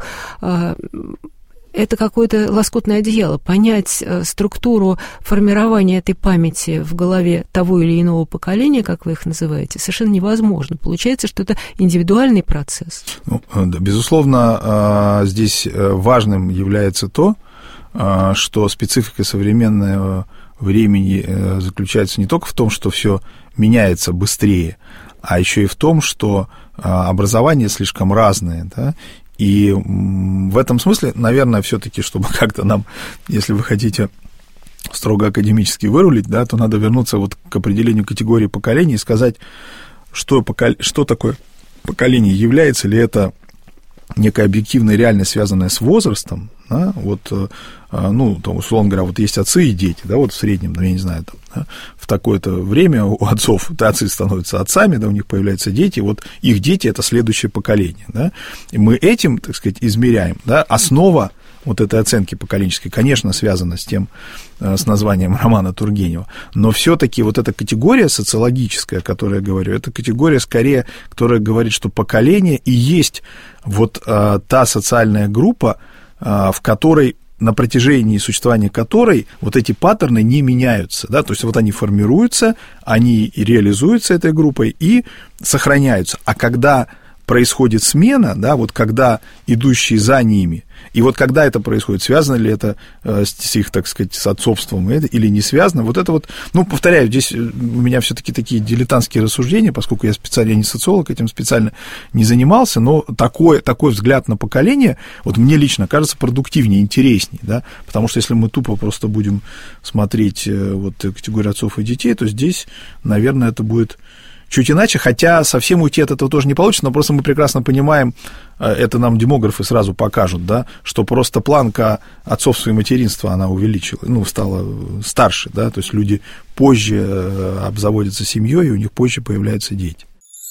это какое-то лоскутное одеяло. Понять структуру формирования этой памяти в голове того или иного поколения, как вы их называете, совершенно невозможно. Получается, что это индивидуальный процесс. Ну, да, безусловно, здесь важным является то, что специфика современного времени заключается не только в том, что все меняется быстрее, а еще и в том, что образование слишком разное, да? И в этом смысле, наверное, все-таки, чтобы как-то нам, если вы хотите строго академически вырулить, да, то надо вернуться вот к определению категории поколений и сказать, что, покол... что такое поколение, является ли это некая объективная реальность, связанная с возрастом, да, вот, ну, там, условно говоря, вот есть отцы и дети, да, вот в среднем, ну, я не знаю, там, да, в такое-то время у отцов, да, отцы становятся отцами, да, у них появляются дети, вот их дети – это следующее поколение, да, и мы этим, так сказать, измеряем, да, основа вот этой оценки поколенческой, конечно, связана с тем, с названием романа Тургенева, но все-таки вот эта категория социологическая, о которой я говорю, это категория скорее, которая говорит, что поколение и есть вот а, та социальная группа, а, в которой на протяжении существования которой вот эти паттерны не меняются, да, то есть вот они формируются, они реализуются этой группой и сохраняются, а когда происходит смена, да, вот когда идущие за ними, и вот когда это происходит, связано ли это с их, так сказать, с отцовством или не связано, вот это вот, ну, повторяю, здесь у меня все-таки такие дилетантские рассуждения, поскольку я специально, я не социолог, этим специально не занимался, но такой, такой взгляд на поколение, вот мне лично кажется продуктивнее, интереснее, да, потому что если мы тупо просто будем смотреть вот категорию отцов и детей, то здесь, наверное, это будет чуть иначе, хотя совсем уйти от этого тоже не получится, но просто мы прекрасно понимаем, это нам демографы сразу покажут, да, что просто планка отцовства и материнства, она увеличилась, ну, стала старше, да, то есть люди позже обзаводятся семьей, и у них позже появляются дети.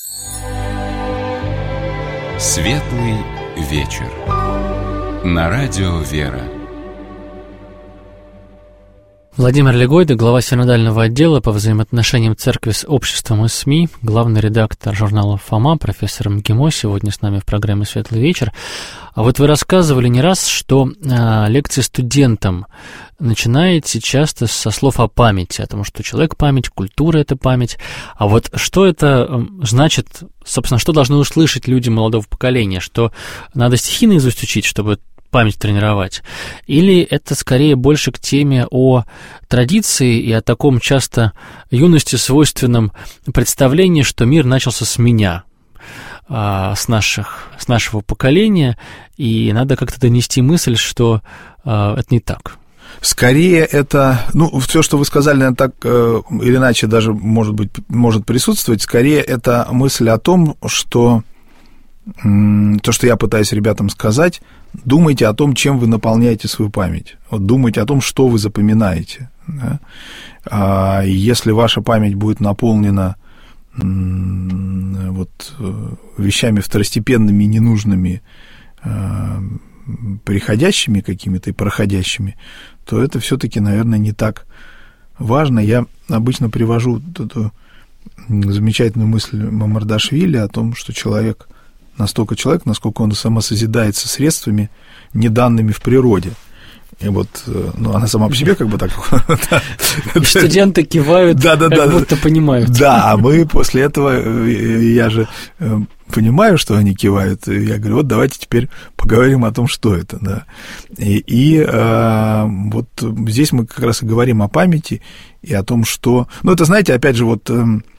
Светлый вечер. На радио «Вера». Владимир Легойда, глава синодального отдела по взаимоотношениям церкви с обществом и СМИ, главный редактор журнала «Фома», профессор МГИМО, сегодня с нами в программе «Светлый вечер». А вот вы рассказывали не раз, что а, лекции студентам начинаете часто со слов о памяти, о том, что человек — память, культура — это память. А вот что это значит, собственно, что должны услышать люди молодого поколения, что надо стихи наизусть учить, чтобы память тренировать? Или это скорее больше к теме о традиции и о таком часто юности свойственном представлении, что мир начался с меня, с, наших, с нашего поколения, и надо как-то донести мысль, что это не так? Скорее это, ну, все, что вы сказали, наверное, так или иначе даже, может быть, может присутствовать, скорее это мысль о том, что то, что я пытаюсь ребятам сказать, думайте о том, чем вы наполняете свою память. Вот думайте о том, что вы запоминаете. Да? А если ваша память будет наполнена вот, вещами второстепенными, ненужными, приходящими какими-то и проходящими, то это все-таки, наверное, не так важно. Я обычно привожу эту замечательную мысль Мамардашвили о том, что человек настолько человек, насколько он самосозидается средствами, не данными в природе. И вот, ну, она сама по себе как бы так... Студенты кивают, как будто понимают. Да, а мы после этого, я же понимаю, что они кивают, и я говорю, вот давайте теперь поговорим о том, что это, да. И, и вот здесь мы как раз и говорим о памяти и о том, что... Ну, это, знаете, опять же, вот...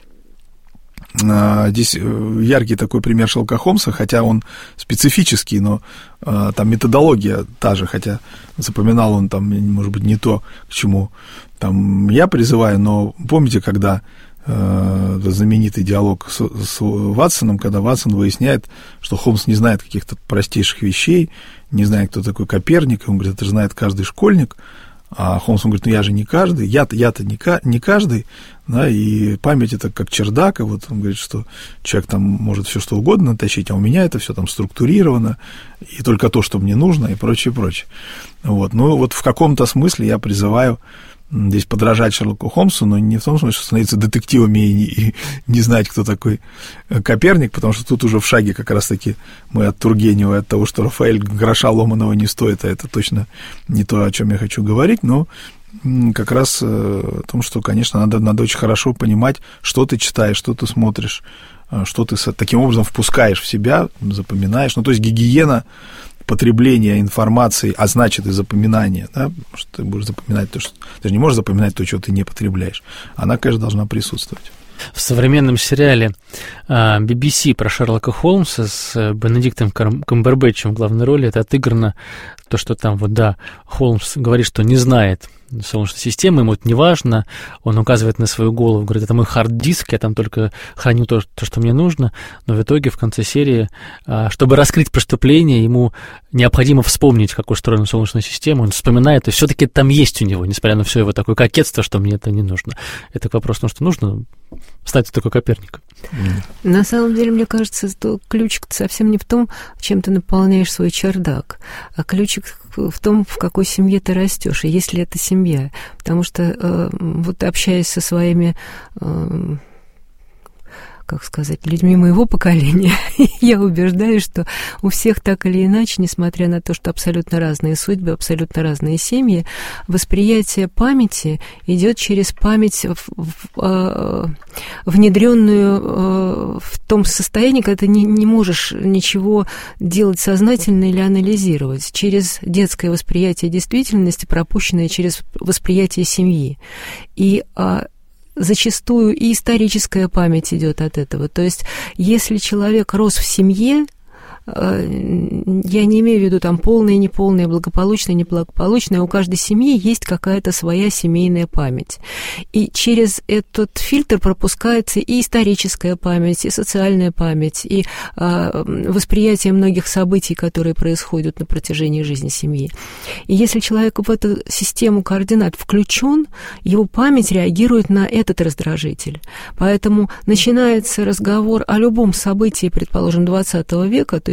Здесь яркий такой пример Шерлока Холмса, хотя он специфический, но там методология та же, хотя запоминал он там, может быть, не то, к чему там я призываю, но помните, когда э, знаменитый диалог с, с Ватсоном, когда Ватсон выясняет, что Холмс не знает каких-то простейших вещей, не знает, кто такой Коперник, и он говорит, это же знает каждый школьник. А Холмс, он говорит, ну я же не каждый, я-то, я-то не, не каждый, да, и память это как чердак, и вот он говорит, что человек там может все что угодно натащить, а у меня это все там структурировано, и только то, что мне нужно, и прочее, прочее. Вот, ну вот в каком-то смысле я призываю здесь подражать Шерлоку Холмсу, но не в том смысле, что становиться детективами и не, и не знать, кто такой Коперник, потому что тут уже в шаге как раз-таки мы от Тургенева, от того, что Рафаэль гроша ломаного не стоит, а это точно не то, о чем я хочу говорить, но как раз о том, что, конечно, надо, надо очень хорошо понимать, что ты читаешь, что ты смотришь, что ты таким образом впускаешь в себя, запоминаешь, ну, то есть гигиена потребление информации, а значит и запоминание, да, что ты будешь запоминать то, что... Ты же не можешь запоминать то, чего ты не потребляешь. Она, конечно, должна присутствовать. В современном сериале би би си про Шерлока Холмса с Бенедиктом Камбербэтчем в главной роли это отыграно то, что там вот, да, Холмс говорит, что не знает Солнечной системы, ему это не важно, он указывает на свою голову, говорит, это мой хард-диск, я там только храню то, то, что мне нужно, но в итоге в конце серии, чтобы раскрыть преступление, ему необходимо вспомнить, как устроена Солнечная система, он вспоминает, и все-таки там есть у него, несмотря на все его такое кокетство, что мне это не нужно. Это к вопросу, ну, что нужно стать такой Коперник. На самом деле, мне кажется, что ключик совсем не в том, чем ты наполняешь свой чердак, а ключик в том, в какой семье ты растешь, и есть ли это семья. Потому что э, вот общаясь со своими, э, как сказать, людьми моего поколения, я убеждаюсь, что у всех так или иначе, несмотря на то, что абсолютно разные судьбы, абсолютно разные семьи, восприятие памяти идет через память, внедренную в том состоянии, когда ты не, не можешь ничего делать сознательно или анализировать, через детское восприятие действительности, пропущенное через восприятие семьи. И зачастую и историческая память идет от этого. То есть, если человек рос в семье, я не имею в виду там полное, неполное, благополучное, неблагополучное, у каждой семьи есть какая-то своя семейная память. И через этот фильтр пропускается и историческая память, и социальная память, и э, восприятие многих событий, которые происходят на протяжении жизни семьи. И если человек в эту систему координат включен, его память реагирует на этот раздражитель. Поэтому начинается разговор о любом событии, предположим, двадцатого века, то есть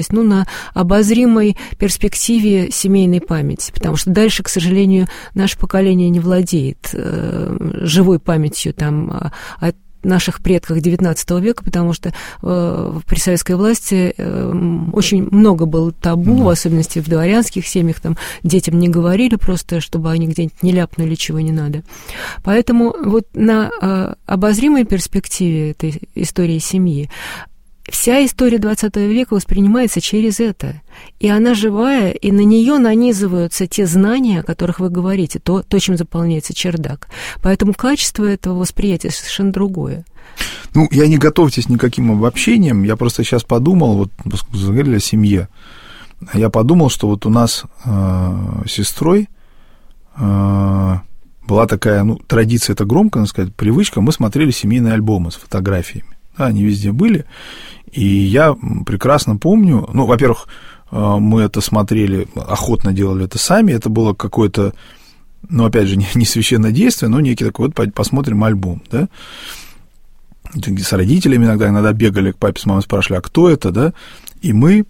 есть, ну, на обозримой перспективе семейной памяти, потому что дальше, к сожалению, наше поколение не владеет э, живой памятью там от наших предках девятнадцатого века, потому что э, при советской власти э, очень много было табу, да. В особенности в дворянских семьях, там детям не говорили просто, чтобы они где-нибудь не ляпнули, чего не надо. Поэтому вот на э, обозримой перспективе этой истории семьи вся история двадцатого века воспринимается через это. И она живая, и на нее нанизываются те знания, о которых вы говорите, то, то, чем заполняется чердак. Поэтому качество этого восприятия совершенно другое. Ну, я не готов здесь никаким обобщением. Я просто сейчас подумал, вот, поскольку заговорили о семье, я подумал, что вот у нас э, с сестрой э, была такая, ну, традиция, это громко, надо сказать, привычка, мы смотрели семейные альбомы с фотографиями. Да, они везде были. И я прекрасно помню, ну, во-первых, мы это смотрели, охотно делали это сами, это было какое-то, ну, опять же, не, не священное действие, но некий такой, вот посмотрим альбом, да, с родителями иногда, иногда бегали к папе с мамой, спрашивали, а кто это, да, и мы,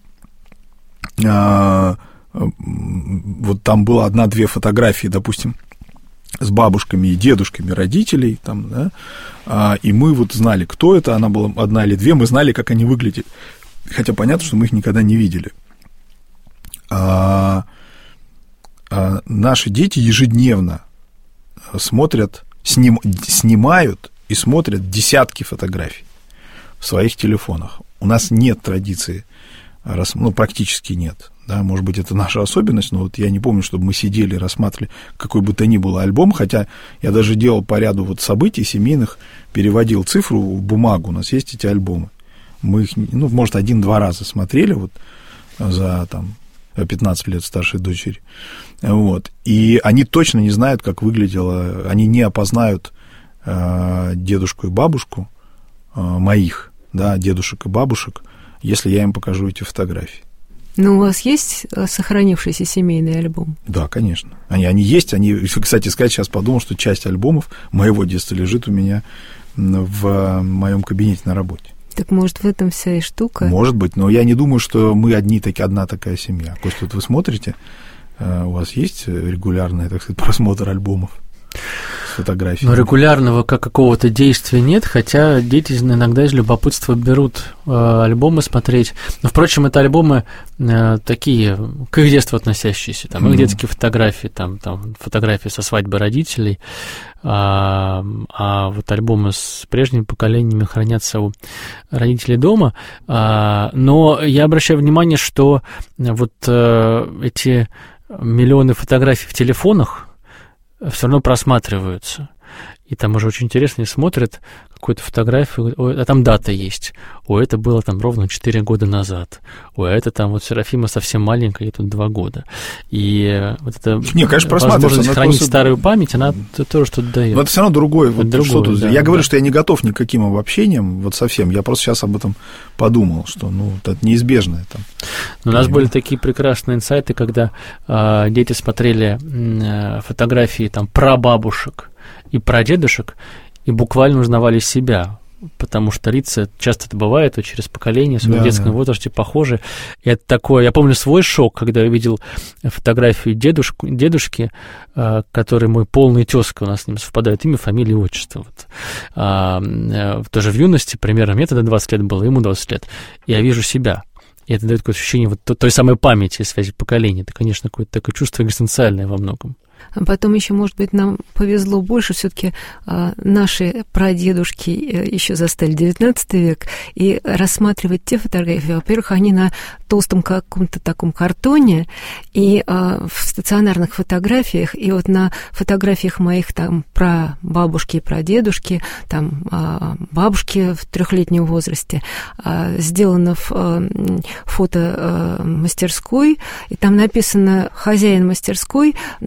а, вот там было одна-две фотографии, допустим, с бабушками и дедушками родителей, там, да, а, и мы вот знали, кто это, она была одна или две, мы знали, как они выглядели, хотя понятно, что мы их никогда не видели. А, а наши дети ежедневно смотрят, сним, снимают и смотрят десятки фотографий в своих телефонах. У нас нет традиции, ну, практически нет. Да, может быть, это наша особенность, но вот я не помню, чтобы мы сидели и рассматривали какой бы то ни было альбом, хотя я даже делал по ряду вот событий семейных, переводил цифру в бумагу, у нас есть эти альбомы. Мы их, ну, может, один-два раза смотрели вот за там, пятнадцать лет старшей дочери, вот, и они точно не знают, как выглядело, они не опознают э, дедушку и бабушку э, моих, да, дедушек и бабушек, если я им покажу эти фотографии. Но у вас есть сохранившийся семейный альбом? Да, конечно. Они, они есть. Они, кстати сказать, сейчас подумал, что часть альбомов моего детства лежит у меня в моем кабинете на работе. Так может, в этом вся и штука? Может быть, но я не думаю, что мы одни, таки, одна такая семья. Костя, вот вы смотрите, у вас есть регулярный, так сказать, просмотр альбомов с фотографиями? Но регулярного как какого-то действия нет, хотя дети иногда из любопытства берут э, альбомы смотреть. Но, впрочем, это альбомы э, такие, к их детству относящиеся. Там, mm-hmm. их детские фотографии, там, там фотографии со свадьбы родителей, а, а вот альбомы с прежними поколениями хранятся у родителей дома. А, но я обращаю внимание, что вот э, эти миллионы фотографий в телефонах все равно просматриваются. И там уже очень интересно, они смотрят какую-то фотографию, ой, а там дата есть. Ой, это было там ровно четыре года назад. Ой, а это там вот Серафима совсем маленькая, ей тут два года. И вот это Не, конечно, возможность хранить просто... старую память, она тоже что-то дает. Но это все равно другое. Вот другое что тут... да, я да. говорю, что я не готов ни к каким обобщениям, вот совсем. Я просто сейчас об этом подумал, что ну, это неизбежно. Там. Но у нас были такие прекрасные инсайты, когда э, дети смотрели э, фотографии там прабабушек и прадедушек, и буквально узнавали себя, потому что лица, часто это бывает, вот через поколение, в да, детском да. возрасте похожи. И это такое, я помню свой шок, когда я видел фотографию дедушку, дедушки, который мой полный тезка, у нас с ним совпадает имя, фамилия и отчество. Вот. А, тоже в юности, примерно мне тогда двадцать лет было, ему двадцать лет, и я вижу себя. И это дает такое ощущение вот той самой памяти, связи поколений. Это, конечно, какое-то такое чувство экзистенциальное во многом. А потом еще, может быть, нам повезло больше, все-таки а, наши прадедушки еще застали девятнадцатый век, и рассматривать те фотографии, во-первых, они на толстом каком-то таком картоне, и а, в стационарных фотографиях, и вот на фотографиях моих там прабабушки и прадедушки, там а, бабушки в трехлетнем возрасте, а, сделано в а, фото а, мастерской, и там написано «хозяин мастерской», на мяснице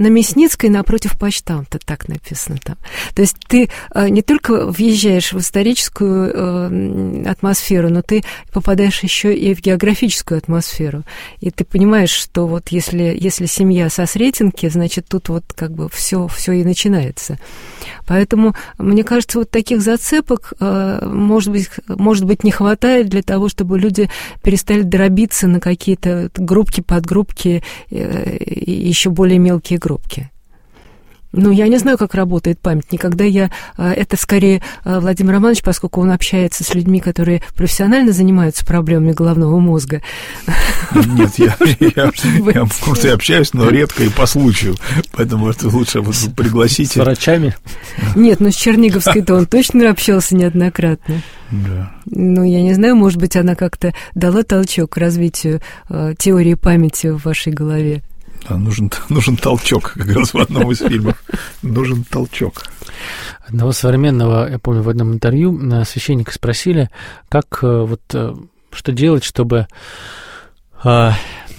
Кропивницкой напротив почтамта, так написано там. То есть ты не только въезжаешь в историческую атмосферу, но ты попадаешь еще и в географическую атмосферу. И ты понимаешь, что вот если, если семья со Сретенки, значит, тут вот как бы все, все и начинается. Поэтому, мне кажется, вот таких зацепок, может быть, может быть, не хватает для того, чтобы люди перестали дробиться на какие-то группки, подгруппки и еще более мелкие группки. Ну, я не знаю, как работает память. Никогда я... Это скорее Владимир Романович, поскольку он общается с людьми, которые профессионально занимаются проблемами головного мозга. Нет, я, я, я в курсе общаюсь, но редко и по случаю. Поэтому это лучше вот пригласите. С врачами? Нет, ну с Черниговской-то он точно общался неоднократно. Да. Ну, я не знаю, может быть, она как-то дала толчок к развитию э, теории памяти в вашей голове. Да, нужен, нужен толчок, как раз в одном из фильмов. Нужен толчок. Одного современного, я помню, в одном интервью священника спросили, как вот что делать, чтобы ну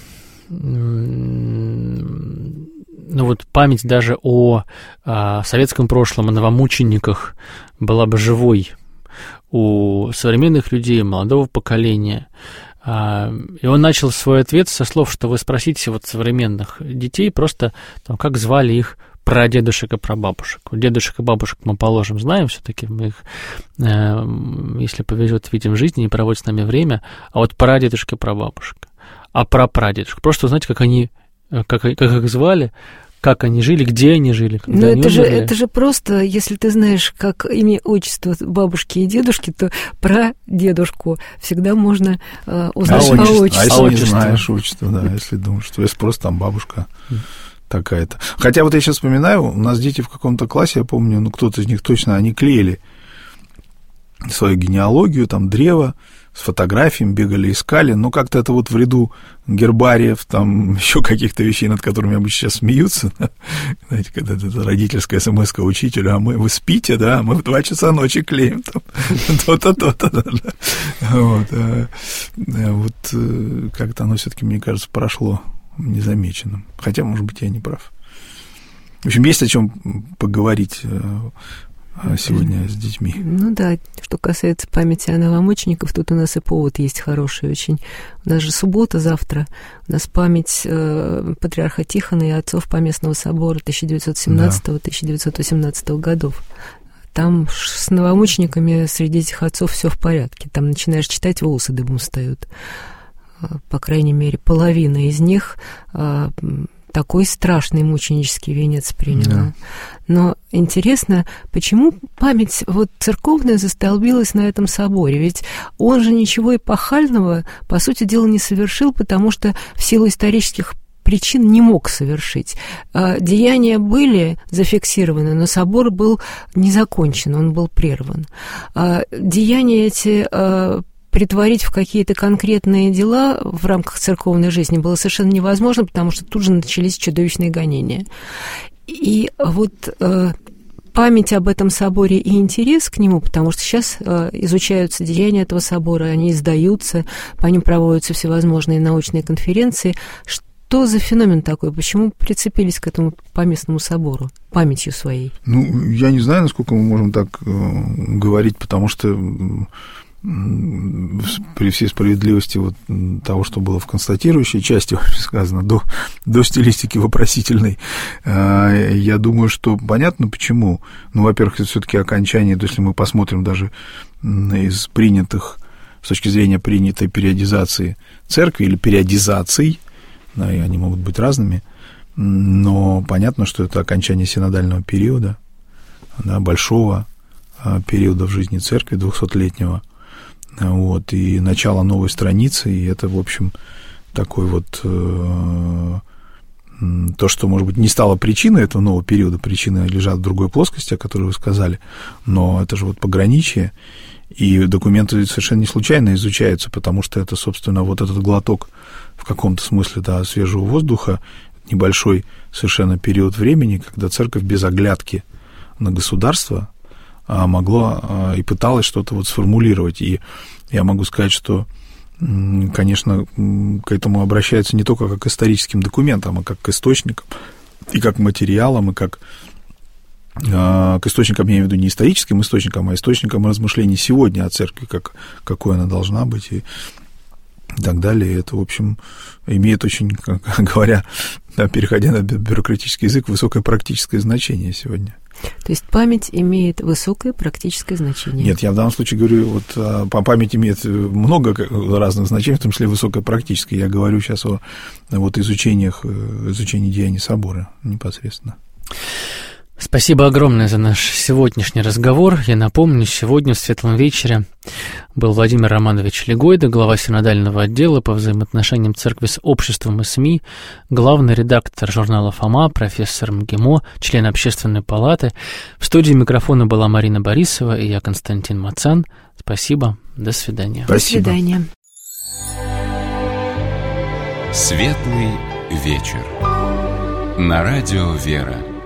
вот память даже о, о советском прошлом, о новомучениках была бы живой у современных людей, молодого поколения. И он начал свой ответ со слов, что вы спросите вот современных детей просто, там, как звали их прадедушек и прабабушек. Дедушек и бабушек мы положим, знаем все-таки, мы их, э, если повезет, видим в жизни и проводят с нами время, а вот прадедушек и прабабушек, а прапрадедушек, просто узнать, как они, как, как их звали, как они жили, где они жили. Ну, это же, это же просто, если ты знаешь, как имя, отчество бабушки и дедушки, то про дедушку всегда можно э, узнать а по отчество. отчеству. А если а не знаешь отчество, да, если думаешь, что если просто там бабушка такая-то. Хотя вот я сейчас вспоминаю, у нас дети в каком-то классе, я помню, ну, кто-то из них точно, они клеили свою генеалогию, там, древо, с фотографиями бегали, искали, но как-то это вот в ряду гербариев, там, еще каких-то вещей, над которыми обычно сейчас смеются, да? Знаете, когда это родительская смс-ка учителю, а мы, вы спите, да, мы в два часа ночи клеим, там, то-то, то-то, да, вот, а, вот как-то оно все-таки, мне кажется, прошло незамеченным, хотя, может быть, я не прав. В общем, есть о чем поговорить сегодня с детьми. Ну да, что касается памяти о новомучеников, тут у нас и повод есть хороший очень. У нас же суббота завтра, у нас память э, патриарха Тихона и отцов Поместного собора тысяча девятьсот семнадцатого — тысяча девятьсот восемнадцатого годов. Там с новомучениками среди этих отцов все в порядке. Там начинаешь читать, волосы дыбом встают. По крайней мере, половина из них э, такой страшный мученический венец приняла. Да. Но интересно, почему память вот церковная застолбилась на этом соборе? Ведь он же ничего эпохального, по сути дела, не совершил, потому что в силу исторических причин не мог совершить. Деяния были зафиксированы, но собор был не закончен, он был прерван. Деяния эти притворить в какие-то конкретные дела в рамках церковной жизни было совершенно невозможно, потому что тут же начались чудовищные гонения. И вот э, память об этом соборе и интерес к нему, потому что сейчас э, изучаются деяния этого собора, они издаются, по ним проводятся всевозможные научные конференции. Что за феномен такой? Почему прицепились к этому поместному собору памятью своей? Ну, я не знаю, насколько мы можем так э, говорить, потому что при всей справедливости вот того, что было в констатирующей части сказано, до, до стилистики вопросительной, я думаю, что понятно почему. Ну, во-первых, это все-таки окончание, то если мы посмотрим даже из принятых, с точки зрения принятой периодизации церкви или периодизаций, да, и они могут быть разными, но понятно, что это окончание синодального периода, да, большого периода в жизни церкви, двухсотлетнего. Вот, и начало новой страницы, и это, в общем, такой вот э, то, что, может быть, не стало причиной этого нового периода, причины лежат в другой плоскости, о которой вы сказали, но это же вот пограничье, и документы совершенно не случайно изучаются, потому что это, собственно, вот этот глоток в каком-то смысле, да, свежего воздуха, небольшой совершенно период времени, когда церковь без оглядки на государство могло и пыталось что-то вот сформулировать. И я могу сказать, что, конечно, к этому обращаются не только как к историческим документам, а как к источникам, и как материалом, и как к источникам, я имею в виду не историческим источникам, а источникам размышлений сегодня о церкви, как, какой она должна быть, и так далее. Это, в общем, имеет очень, как говоря, переходя на бюрократический язык, высокое практическое значение сегодня. То есть память имеет высокое практическое значение? Нет, я в данном случае говорю, вот память имеет много разных значений, в том числе высокое практическое. Я говорю сейчас о вот, изучениях, изучении деяний собора непосредственно. Спасибо огромное за наш сегодняшний разговор. Я напомню, сегодня в Светлом вечере был Владимир Романович Легойда, глава синодального отдела по взаимоотношениям церкви с обществом и СМИ, главный редактор журнала «Фома», профессор МГИМО, член Общественной палаты. В студии микрофона была Марина Борисова и я, Константин Мацан. Спасибо. До свидания. Спасибо. До свидания. Светлый вечер. На радио «Вера».